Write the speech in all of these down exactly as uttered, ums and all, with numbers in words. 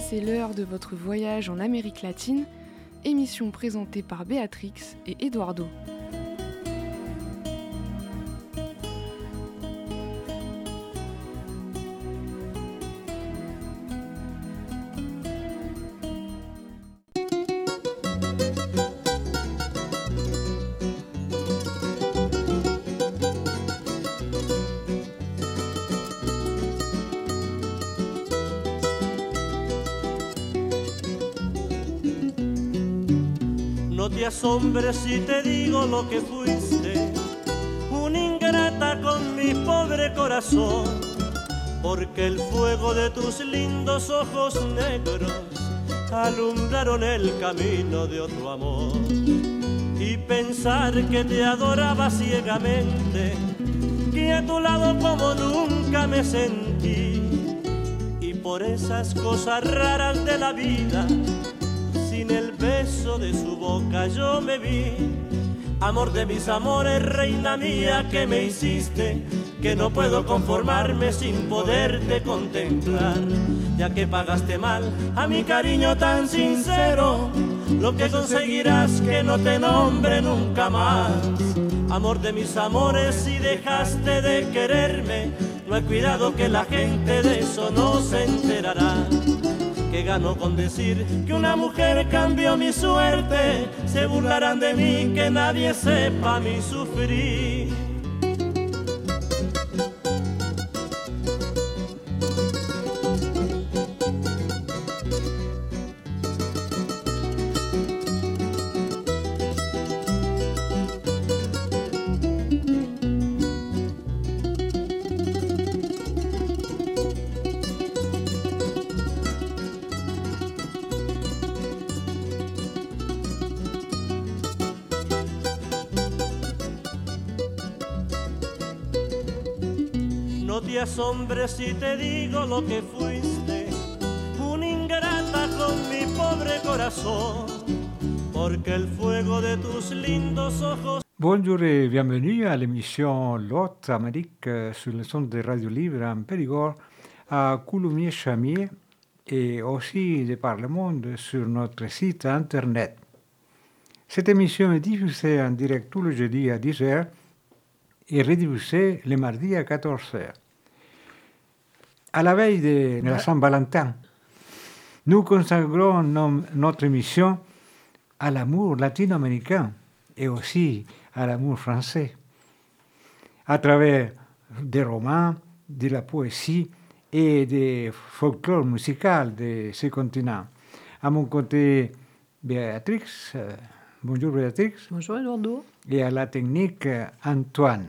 c'est l'heure de votre voyage en Amérique latine, émission présentée par Béatrix et Eduardo. No te asombres si te digo lo que fuiste, una ingrata con mi pobre corazón, porque el fuego de tus lindos ojos negros alumbraron el camino de otro amor. Y pensar que te adoraba ciegamente, que a tu lado como nunca me sentí, y por esas cosas raras de la vida, sin el beso de su boca yo me vi. Amor de mis amores, reina mía, que me hiciste, que no puedo conformarme sin poderte contemplar, ya que pagaste mal a mi cariño tan sincero, lo que conseguirás que no te nombre nunca más. Amor de mis amores, si dejaste de quererme, no hay cuidado que la gente de eso no se enterará. Que gano con decir que una mujer cambió mi suerte, se burlarán de mí, que nadie sepa mi sufrir. No te asombres si te digo lo que fuiste, una ingrata con mi pobre corazón, porque el fuego de tus lindos ojos. Bonjour et bienvenue à l'émission L'Haute Amérique sur le son de Radio Libre en Périgord à Coulommiers-Chamier et aussi de par le monde sur notre site internet. Cette émission est diffusée en direct tous les jeudis à dix heures et rediffusée le mardi à quatorze heures. À la veille de la Saint-Valentin, nous consacrons nom, notre émission à l'amour latino-américain et aussi à l'amour français, à travers des romans, de la poésie et des folklore musical de ce continent. À mon côté, Béatrix. Bonjour Béatrix. Bonjour Eduardo. Et à la technique, Antoine.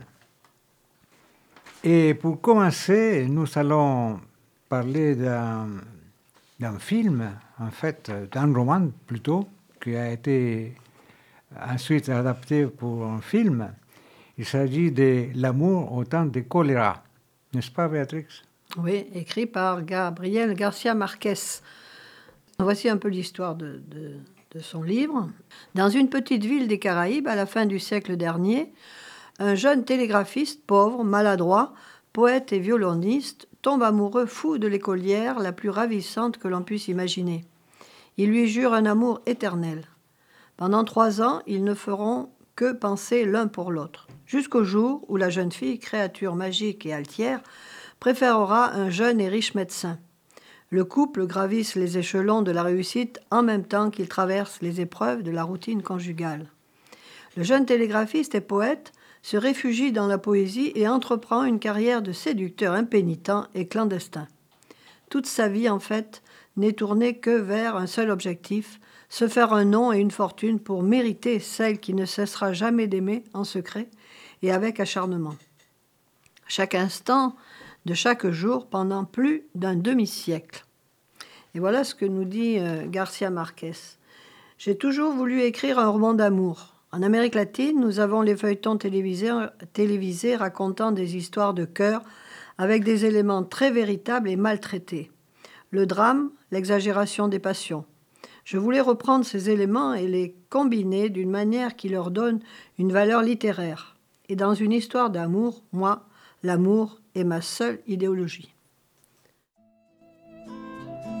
Et pour commencer, nous allons parler d'un, d'un film, en fait, d'un roman plutôt, qui a été ensuite adapté pour un film. Il s'agit de L'amour au temps de choléra. N'est-ce pas, Béatrix? Oui, écrit par Gabriel Garcia Marquez. Voici un peu l'histoire de, de, de son livre. Dans une petite ville des Caraïbes, à la fin du siècle dernier, un jeune télégraphiste pauvre, maladroit, poète et violoniste, tombe amoureux fou de l'écolière la plus ravissante que l'on puisse imaginer. Il lui jure un amour éternel. Pendant trois ans, ils ne feront que penser l'un pour l'autre, jusqu'au jour où la jeune fille, créature magique et altière, préférera un jeune et riche médecin. Le couple gravisse les échelons de la réussite en même temps qu'il traverse les épreuves de la routine conjugale. Le jeune télégraphiste et poète se réfugie dans la poésie et entreprend une carrière de séducteur impénitent et clandestin. Toute sa vie, en fait, n'est tournée que vers un seul objectif, se faire un nom et une fortune pour mériter celle qui ne cessera jamais d'aimer en secret et avec acharnement. Chaque instant de chaque jour pendant plus d'un demi-siècle. Et voilà ce que nous dit euh, Garcia Marquez. « J'ai toujours voulu écrire un roman d'amour. En Amérique latine, nous avons les feuilletons télévisés, télévisés racontant des histoires de cœur avec des éléments très véritables et maltraités. Le drame, l'exagération des passions. Je voulais reprendre ces éléments et les combiner d'une manière qui leur donne une valeur littéraire. Et dans une histoire d'amour, moi, l'amour est ma seule idéologie. »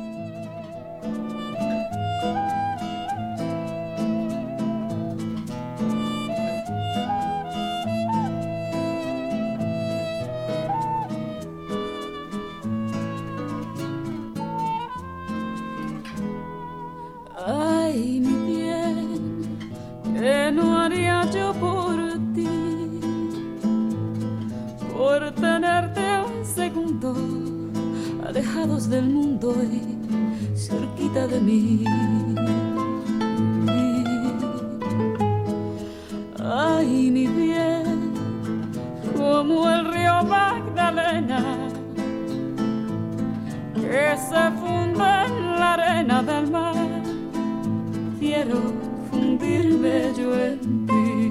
alejados del mundo y cerquita de mí. Ay, mi bien, como el río Magdalena, que se funde en la arena del mar, quiero fundirme yo en ti.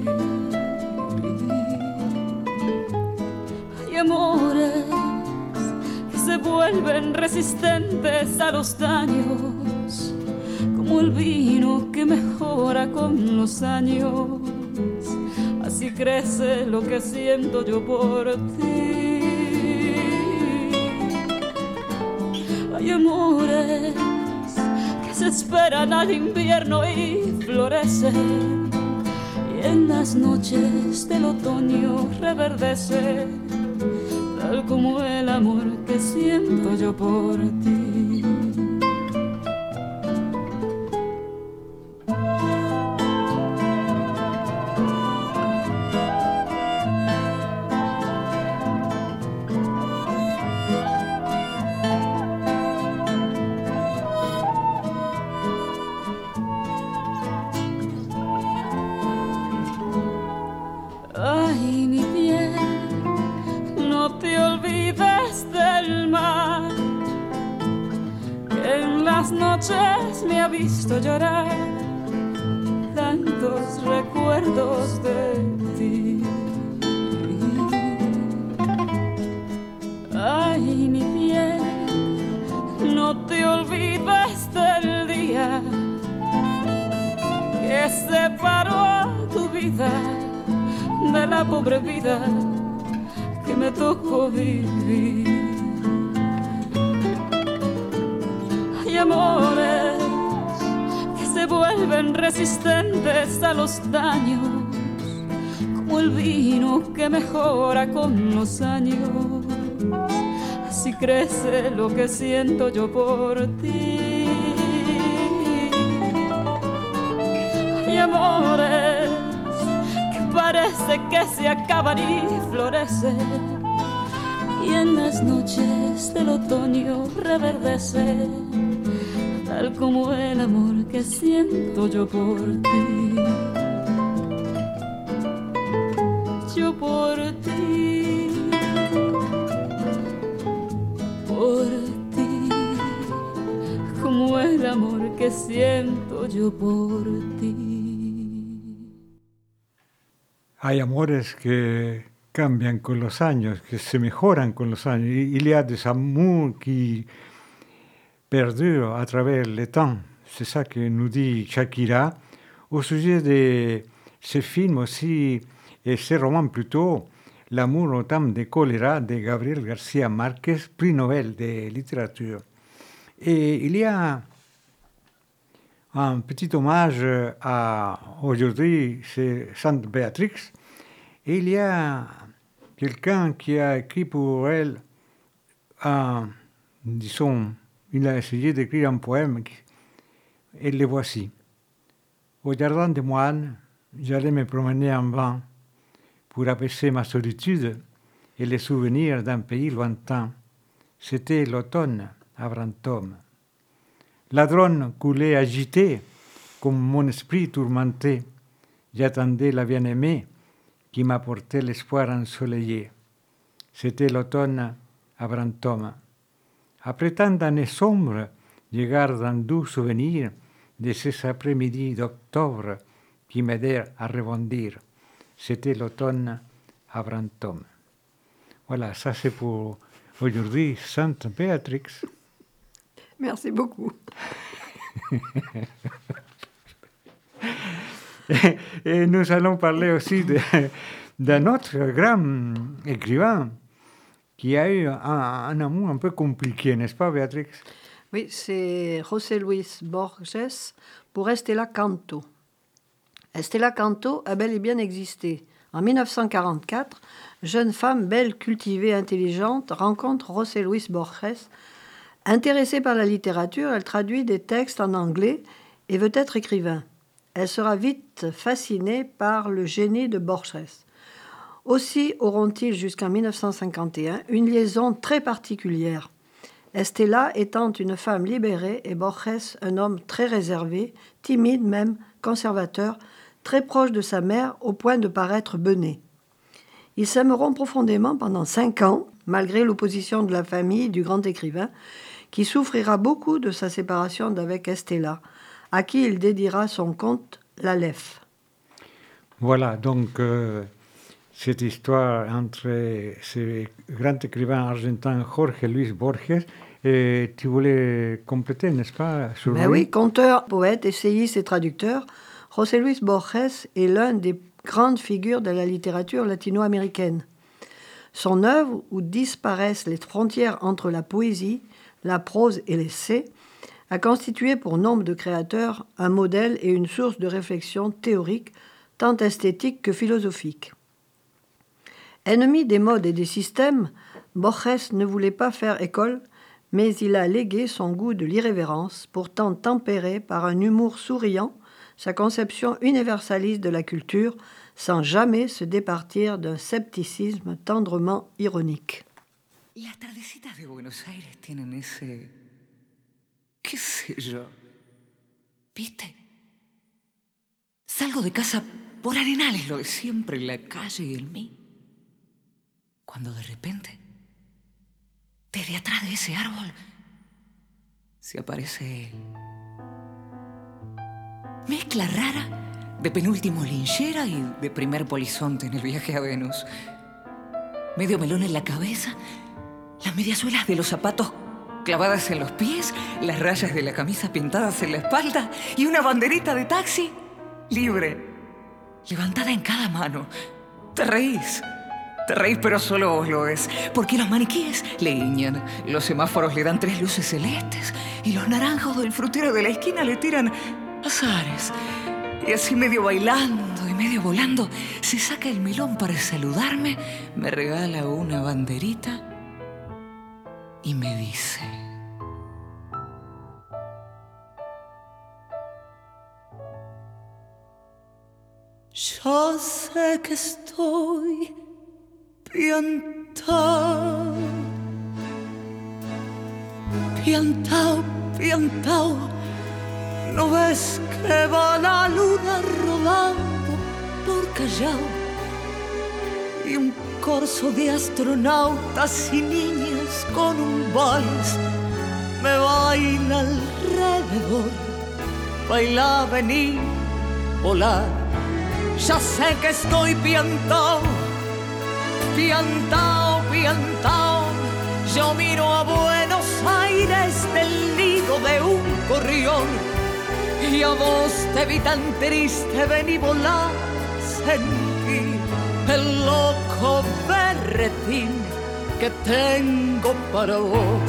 Hay amores que se vuelven resistentes a los daños, como el vino que mejora con los años. Así crece lo que siento yo por ti. Hay amores que se esperan al invierno y florecen, y en las noches del otoño reverdece, tal como el amor que siento yo por ti. Me ha visto llorar tantos recuerdos de ti. Ay, mi bien, no te olvides del día que separó tu vida de la pobre vida que me tocó vivir. Hay amores que se vuelven resistentes a los daños, como el vino que mejora con los años. Así crece lo que siento yo por ti. Hay amores que parece que se acaban y florecen, y en las noches del otoño reverdece, tal como el amor que siento yo por ti. Yo por ti, por ti, como el amor que siento yo por ti. Hay amores que cambian con los años, que se mejoran con los años. Il y a des amours qui perdurent à travers le temps. C'est ça que nous dit Shakira. Au sujet de ce film aussi, et ce roman plutôt, L'amour au temps de choléra de Gabriel García Márquez, prix Nobel de littérature. Et il y a un petit hommage à, aujourd'hui, c'est Sainte Béatrix, et il y a quelqu'un qui a écrit pour elle un, disons, il a essayé d'écrire un poème, et le voici. Au jardin des moines, j'allais me promener en vain pour apaiser ma solitude et les souvenirs d'un pays lointain. C'était l'automne à Brantôme. La Dronne coulait agitée, comme mon esprit tourmenté. J'attendais la bien-aimée qui m'apportait l'espoir ensoleillé. C'était l'automne à Brantôme. Après tant d'années sombres, je garde un doux souvenir de ces après-midi d'octobre qui m'aidèrent à rebondir. C'était l'automne à Brantôme. Voilà, ça c'est pour aujourd'hui, Sainte Béatrix. Merci beaucoup. et, et nous allons parler aussi de, d'un autre grand écrivain qui a eu un, un amour un peu compliqué, n'est-ce pas, Béatrix? Oui, c'est José Luis Borges pour Estela Canto. Estela Canto a bel et bien existé. En dix-neuf cent quarante-quatre, jeune femme belle, cultivée, intelligente, rencontre José Luis Borges. Intéressée par la littérature, elle traduit des textes en anglais et veut être écrivain. Elle sera vite fascinée par le génie de Borges. Aussi auront-ils jusqu'en dix-neuf cent cinquante et un une liaison très particulière. Estella étant une femme libérée et Borges un homme très réservé, timide même, conservateur, très proche de sa mère au point de paraître bené. Ils s'aimeront profondément pendant cinq ans, malgré l'opposition de la famille du grand écrivain, qui souffrira beaucoup de sa séparation d'avec Estella, à qui il dédiera son conte L'Aleph. Voilà, donc euh, cette histoire entre ce grand écrivain argentin Jorge Luis Borges, et tu voulais compléter, n'est-ce pas, sur Ben lui? Oui, conteur, poète, essayiste et traducteur, José Luis Borges est l'un des grandes figures de la littérature latino-américaine. Son œuvre, où disparaissent les frontières entre la poésie, la prose et l'essai, a constitué pour nombre de créateurs un modèle et une source de réflexion théorique, tant esthétique que philosophique. Ennemi des modes et des systèmes, Borges ne voulait pas faire école, mais il a légué son goût de l'irrévérence, pourtant tempéré par un humour souriant, sa conception universaliste de la culture, sans jamais se départir d'un scepticisme tendrement ironique. Las tardecitas de Buenos Aires tienen ese... qué sé yo. ¿Viste? Salgo de casa por Arenales, lo de siempre, la calle y el mí. Cuando de repente, desde atrás de ese árbol, se aparece él. Mezcla rara de penúltimo linchera y de primer polizonte en el viaje a Venus. Medio melón en la cabeza, las mediasuelas de los zapatos clavadas en los pies, las rayas de la camisa pintadas en la espalda y una banderita de taxi libre, levantada en cada mano. Te reís, te reís, pero solo vos lo ves, porque los maniquíes le guiñan, los semáforos le dan tres luces celestes y los naranjos del frutero de la esquina le tiran azares. Y así medio bailando y medio volando, se saca el melón para saludarme, me regala una banderita y me dice: yo sé que estoy piantao, piantao, piantao. ¿No ves que va la luna rodando por Callao? Y un corso de astronautas y niñas con un vals me baila alrededor. Baila, vení, volar. Ya sé que estoy piantao, piantao, piantao. Yo miro a Buenos Aires del nido de un gorrión. Y a vos te vi tan triste, vení, volá, sentí el loco berretín que tengo para vos.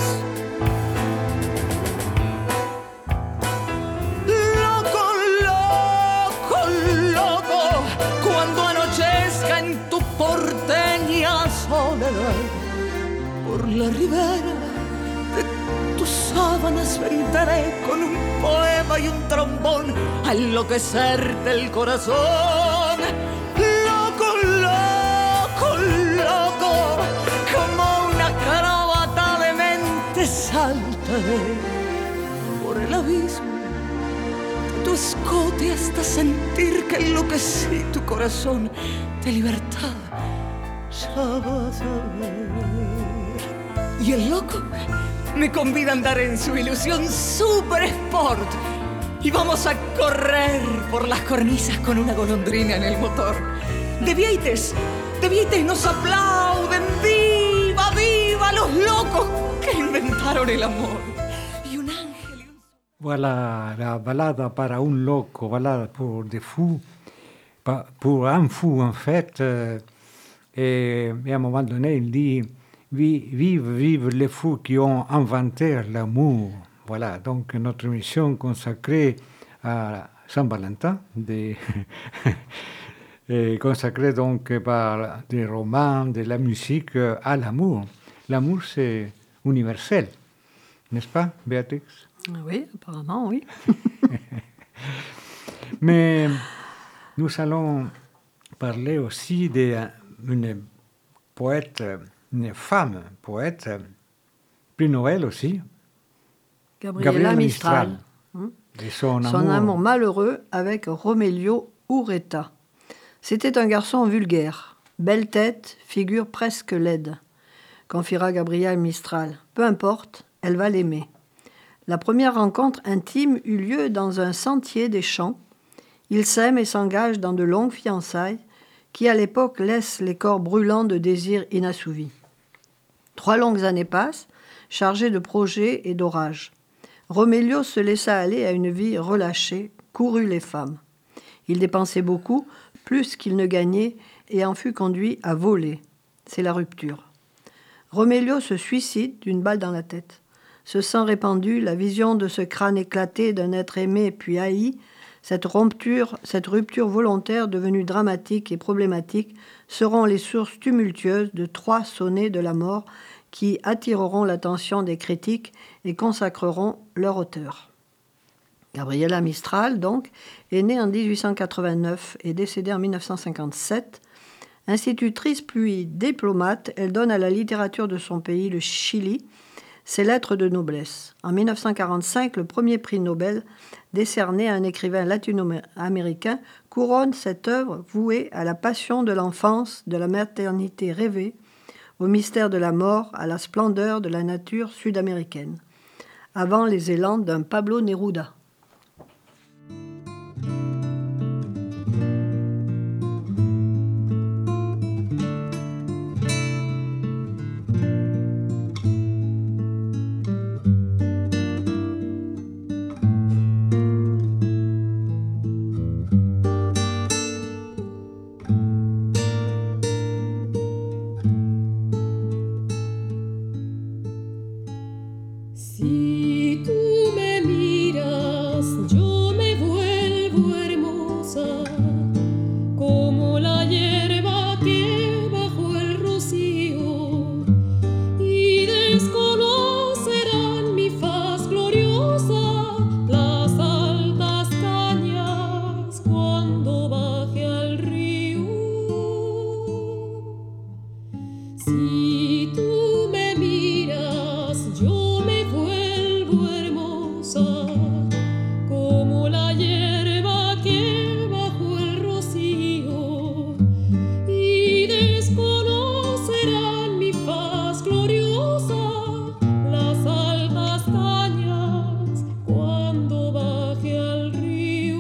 Loco, loco, loco, cuando anochezca en tu porteña soledad, por la ribera de tus sábanas vendré con un poema y un trombón a enloquecerte el corazón. Loco, loco, loco, como una caravata de mente saltaré por el abismo de tu escote hasta sentir que enloquecí tu corazón de libertad. Ya vas a ver. Y el loco me convida a andar en su ilusión Super Sport y vamos a correr por las cornisas con una golondrina en el motor. De Vieites, de Vieites nos aplauden, viva, viva los locos que inventaron el amor. Y un ángel y un... Voilà la balade para un loco, balade pour des fous, pour un fou en fait. Euh, et, et à un moment donné, il dit vive, vive les fous qui ont inventé l'amour. Voilà, donc notre émission consacrée à Saint-Valentin, des consacrée donc par des romans, de la musique à l'amour. L'amour, c'est universel, n'est-ce pas, Béatrix? Oui, apparemment, oui. Mais nous allons parler aussi d'une poète, une femme poète prix Nobel aussi. Gabriela, Gabriela Mistral. Mistral. Hein? Et son amour. Son amour malheureux avec Romelio Ureta. C'était un garçon vulgaire. Belle tête, figure presque laide. Confiera Gabriela Mistral. Peu importe, elle va l'aimer. La première rencontre intime eut lieu dans un sentier des champs. Ils s'aiment et s'engagent dans de longues fiançailles qui, à l'époque, laissent les corps brûlants de désirs inassouvis. Trois longues années passent, chargées de projets et d'orages. Romelio se laissa aller à une vie relâchée, courut les femmes. Il dépensait beaucoup, plus qu'il ne gagnait, et en fut conduit à voler. C'est la rupture. Romelio se suicide d'une balle dans la tête. Ce sang répandu, la vision de ce crâne éclaté d'un être aimé puis haï, cette rupture, cette rupture volontaire devenue dramatique et problématique seront les sources tumultueuses de trois sonnets de la mort qui attireront l'attention des critiques et consacreront leur auteur. Gabriela Mistral, donc, est née en dix-huit cent quatre-vingt-neuf et décédée en mille neuf cent cinquante-sept. Institutrice puis diplomate, elle donne à la littérature de son pays, le Chili, ses lettres de noblesse. En mille neuf cent quarante-cinq, le premier prix Nobel, décerné à un écrivain latino-américain, couronne cette œuvre vouée à la passion de l'enfance, de la maternité rêvée, au mystère de la mort, à la splendeur de la nature sud-américaine, avant les élans d'un Pablo Neruda. Si tú me miras, yo me vuelvo hermosa, como la hierba que bajo el rocío, y desconocerán mi faz gloriosa las altas cañas cuando baje al río. Si tú me miras, yo me vuelvo hermosa, como la hierba que bajo el rocío, y desconocerán mi faz gloriosa las altas cañas cuando baje al río.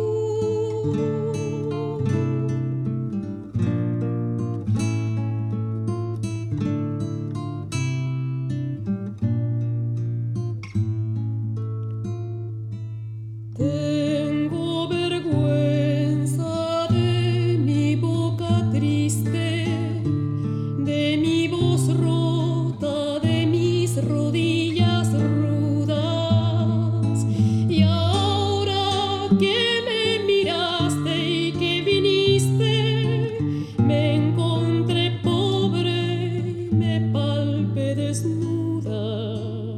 Tengo vergüenza de mi boca triste, de mi voz rota, de mis rodillas rudas. Y ahora que me miraste y que viniste, me encontré pobre y me palpé desnuda.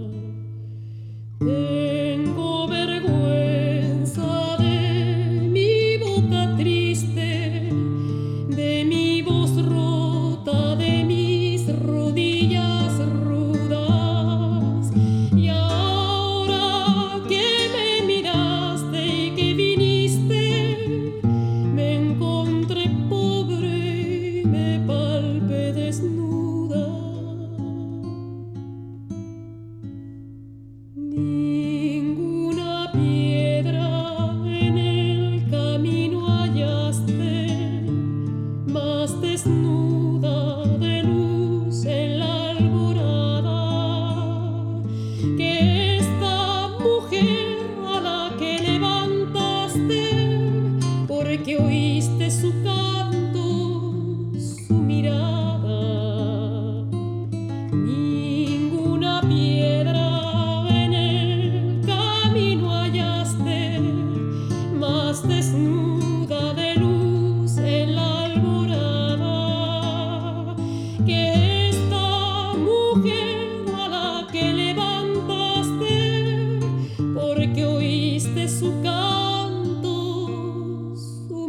Tengo vergüenza de mi boca triste, de mi voz rota, de mis rodillas rudas. Y ahora que me miraste y que viniste, me encontré pobre y me palpé desnuda. Ninguna piedra en el camino hallaste, más desnuda de luz en la alborada, que esta mujer a la que levantaste, porque oíste su canto, su mirada. Ninguna piedra en el camino hallaste, más desnuda de luz en la alborada, que esta mujer a la que levantaste, porque oíste su canto, su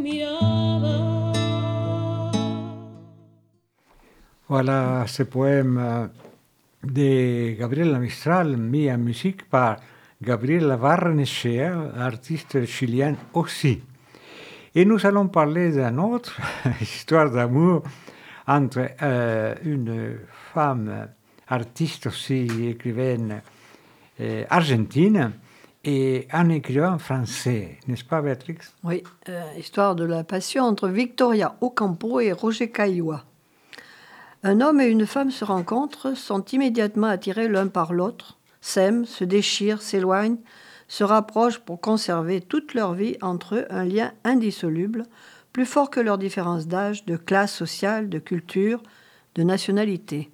mirada. Voilà ce poème euh, de Gabriela Mistral, mis en musique par Gabriela Barrenechea, artiste chilienne aussi. Et nous allons parler d'une autre histoire d'amour entre euh, une femme artiste aussi, écrivaine euh, argentine, et un écrivain français, n'est-ce pas, Béatrix? Oui, euh, histoire de la passion entre Victoria Ocampo et Roger Caillois. Un homme et une femme se rencontrent, sont immédiatement attirés l'un par l'autre, s'aiment, se déchirent, s'éloignent, se rapprochent pour conserver toute leur vie entre eux un lien indissoluble, plus fort que leurs différences d'âge, de classe sociale, de culture, de nationalité.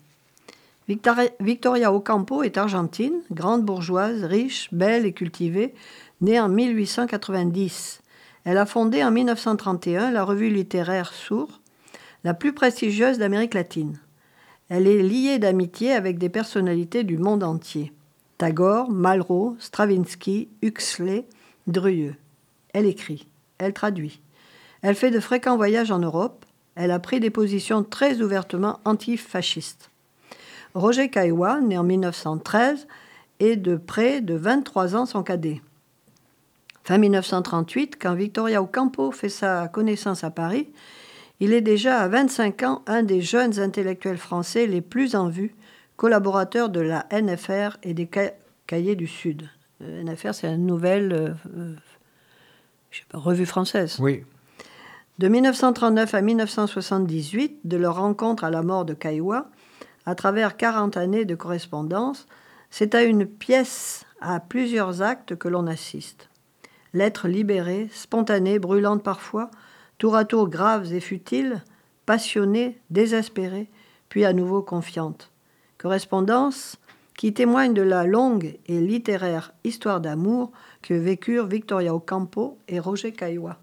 Victoria Ocampo est argentine, grande bourgeoise, riche, belle et cultivée, née en mille huit cent quatre-vingt-dix. Elle a fondé en mille neuf cent trente et un la revue littéraire Sur, la plus prestigieuse d'Amérique latine. Elle est liée d'amitié avec des personnalités du monde entier. Tagore, Malraux, Stravinsky, Huxley, Drieu. Elle écrit, elle traduit. Elle fait de fréquents voyages en Europe. Elle a pris des positions très ouvertement antifascistes. Roger Caillois, né en mille neuf cent treize, est de près de vingt-trois ans son cadet. Fin mille neuf cent trente-huit, quand Victoria Ocampo fait sa connaissance à Paris, il est déjà à vingt-cinq ans un des jeunes intellectuels français les plus en vue, collaborateur de la N F R et des Cahiers du Sud. La N F R, c'est une nouvelle euh, euh, je sais pas, revue française. Oui. De mille neuf cent trente-neuf à mille neuf cent soixante-dix-huit, de leur rencontre à la mort de Caillois, à travers quarante années de correspondance, c'est à une pièce à plusieurs actes que l'on assiste. Lettres libérées, spontanées, brûlantes parfois, tour à tour graves et futiles, passionnées, désespérées, puis à nouveau confiantes. Correspondance qui témoigne de la longue et littéraire histoire d'amour que vécurent Victoria Ocampo et Roger Caillois.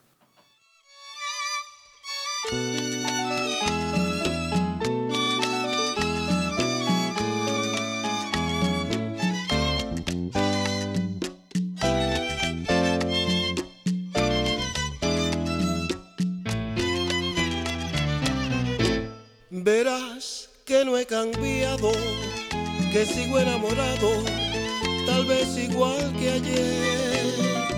Verás que no he cambiado, que sigo enamorado, tal vez igual que ayer.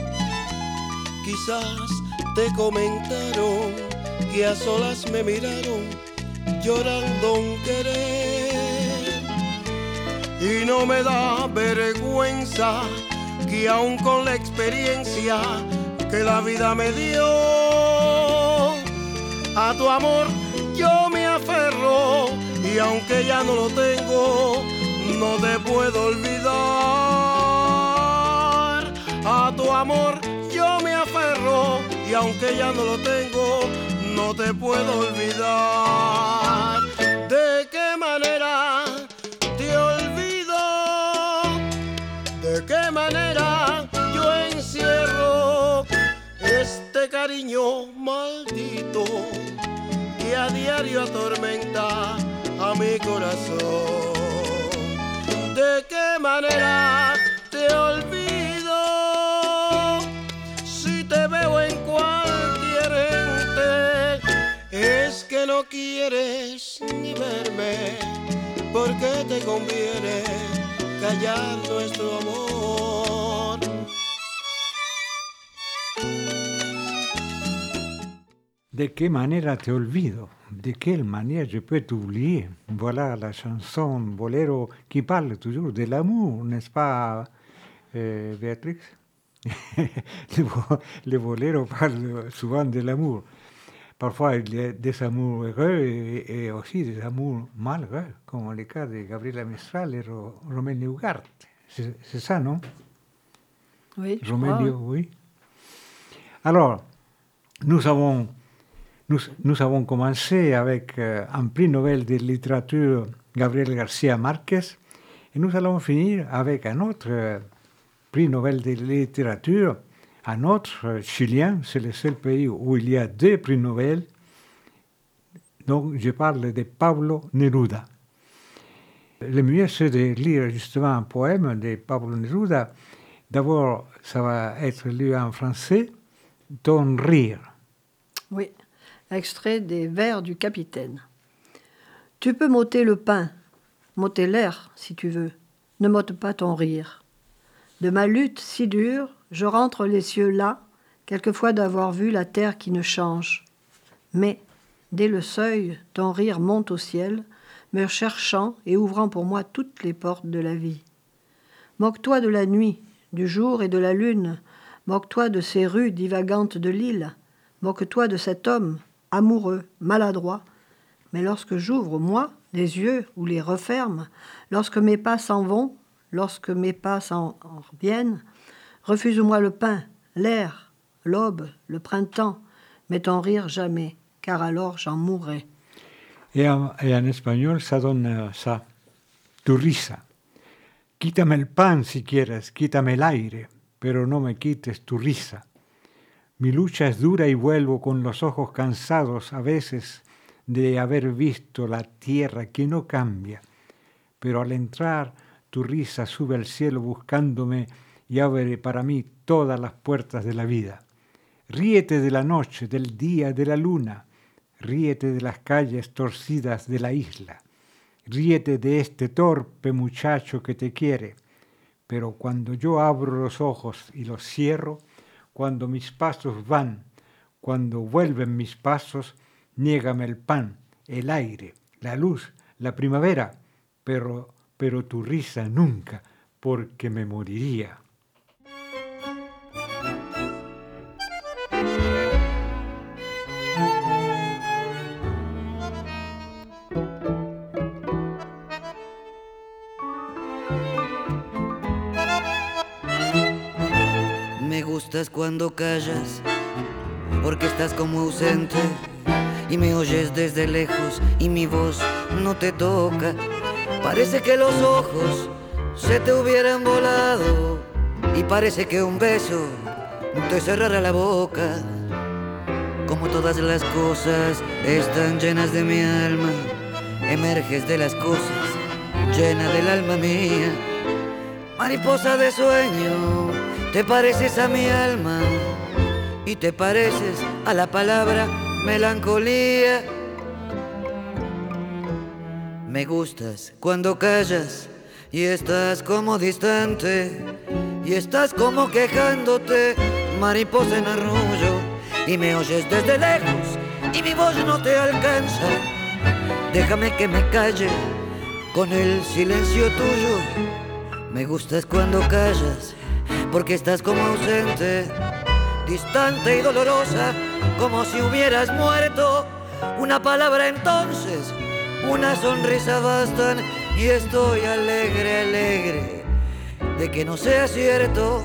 Quizás te comentaron que a solas me miraron llorando un querer. Y no me da vergüenza que aún con la experiencia que la vida me dio, a tu amor yo me aferro, y aunque ya no lo tengo, no te puedo olvidar. A tu amor yo me aferro, y aunque ya no lo tengo, no te puedo olvidar. ¿De qué manera te olvido? ¿De qué manera yo encierro este cariño maldito que a diario atormenta a mi corazón? ¿De qué manera te olvido si te veo en cualquier ente? Es que no quieres ni verme, porque te conviene callar nuestro amor. De quelle manière te olvido? De quelle manière je peux t'oublier? Voilà la chanson Bolero qui parle toujours de l'amour, n'est-ce pas, euh, Béatrix? Les boléros parlent souvent de l'amour. Parfois, il y a des amours heureux et, et aussi des amours malheureux, comme le cas de Gabriela Mistral et Ro- Romain Ugarte. C'est, c'est ça, non? Oui, je Romain, crois. oui. Alors, nous avons, nous, nous avons commencé avec euh, un prix Nobel de littérature, Gabriel García Márquez, et nous allons finir avec un autre euh, prix Nobel de littérature, un autre euh, chilien. C'est le seul pays où il y a deux prix Nobel. Donc, je parle de Pablo Neruda. Le mieux, c'est de lire justement un poème de Pablo Neruda. D'abord, ça va être lu en français, Ton rire. Oui, extrait des vers du capitaine. Tu peux m'ôter le pain, m'ôter l'air, si tu veux. Ne m'ôte pas ton rire. De ma lutte si dure, je rentre les cieux là, quelquefois d'avoir vu la terre qui ne change. Mais, dès le seuil, ton rire monte au ciel, me cherchant et ouvrant pour moi toutes les portes de la vie. Moque-toi de la nuit, du jour et de la lune, moque-toi de ces rues divagantes de l'île, moque-toi de cet homme, amoureux, maladroit. Mais lorsque j'ouvre, moi, les yeux ou les referme, lorsque mes pas s'en vont, lorsque mes pas s'en reviennent, refuse-moi le pain, l'air, l'aube, le printemps, mais ton rire jamais, car alors j'en mourrai. Et en, et en espagnol, ça donne ça. Tu risa. Quítame el pan si quieres, quítame el aire, pero no me quites tu risa. Mi lucha es dura y vuelvo con los ojos cansados a veces de haber visto la tierra que no cambia, pero al entrar tu risa sube al cielo buscándome y abre para mí todas las puertas de la vida. Ríete de la noche, del día, de la luna, ríete de las calles torcidas de la isla, ríete de este torpe muchacho que te quiere, pero cuando yo abro los ojos y los cierro, cuando mis pasos van, cuando vuelven mis pasos, niégame el pan, el aire, la luz, la primavera, pero, pero tu risa nunca, porque me moriría. Me gustas cuando callas, porque estás como ausente y me oyes desde lejos y mi voz no te toca. Parece que los ojos se te hubieran volado y parece que un beso te cerrara la boca. Como todas las cosas están llenas de mi alma, emerges de las cosas, llena del alma mía. Mariposa de sueño, te pareces a mi alma y te pareces a la palabra melancolía. Me gustas cuando callas y estás como distante y estás como quejándote, mariposa en arrullo, y me oyes desde lejos y mi voz no te alcanza. Déjame que me calle con el silencio tuyo. Me gustas cuando callas, porque estás como ausente, distante y dolorosa, como si hubieras muerto. Una palabra entonces, una sonrisa bastan, y estoy alegre, alegre de que no sea cierto.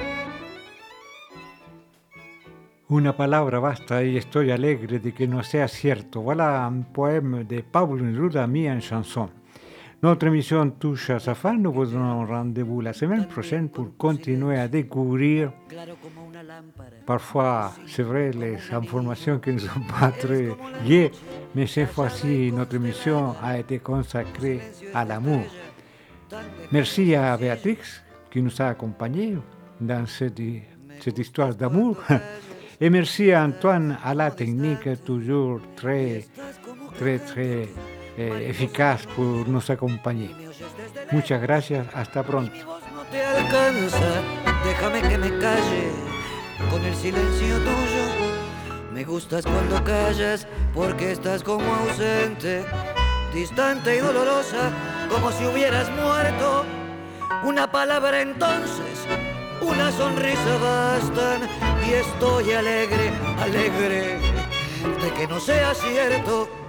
Una palabra basta y estoy alegre de que no sea cierto. Voilà un poème de Pablo Neruda mis en chanson. Notre émission touche à sa fin. Nous vous donnons rendez-vous la semaine prochaine pour continuer à découvrir. Parfois, c'est vrai, les informations qui ne sont pas très liées, mais cette fois-ci, notre émission a été consacrée à l'amour. Merci à Béatrix qui nous a accompagnés dans cette, cette histoire d'amour. Et merci à Antoine à la technique, toujours très, très, très eh, efficace pour nous accompagner. Muchas gracias, hasta pronto. No te alcanza, déjame que me calle con el silencio tuyo. Me gustas cuando callas, porque estás como ausente, distante y dolorosa, como si hubieras muerto. Una palabra entonces, una sonrisa bastan, y estoy alegre, alegre de que no sea cierto.